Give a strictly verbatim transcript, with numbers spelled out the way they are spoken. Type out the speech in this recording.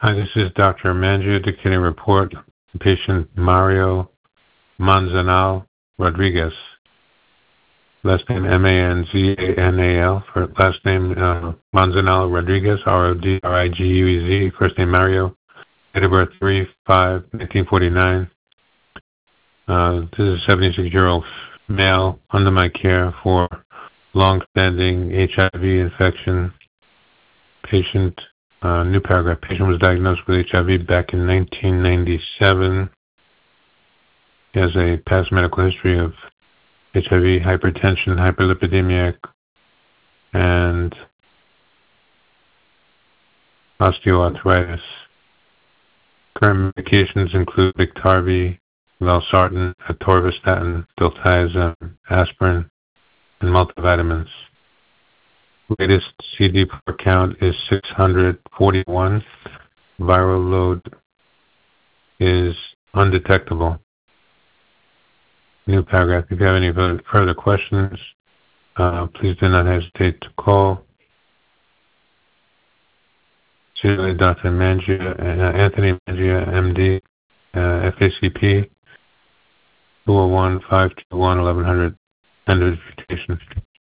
Hi, this is Doctor Mangia dictating report. Patient Mario Manzanal Rodriguez. Last name M A N Z A N A L. For last name uh, Manzanal Rodriguez, R O D R I G U E Z. First name Mario. Date of birth three five nineteen forty-nine. Uh, this is a seventy-six-year-old male under my care for long-standing H I V infection. Patient. Uh, new paragraph. Patient was diagnosed with H I V back in nineteen ninety-seven. He has a past medical history of H I V, hypertension, hyperlipidemia, and osteoarthritis. Current medications include Biktarvy, Valsartan, atorvastatin, diltiazem, aspirin, and multivitamins. Latest C D four count is six hundred forty-one. Viral load is undetectable. New paragraph. If you have any further questions, uh, please do not hesitate to call. See Doctor Mangia, uh, Anthony Mangia, M D, uh, F A C P, two oh one, five two one, eleven hundred. End of invitation.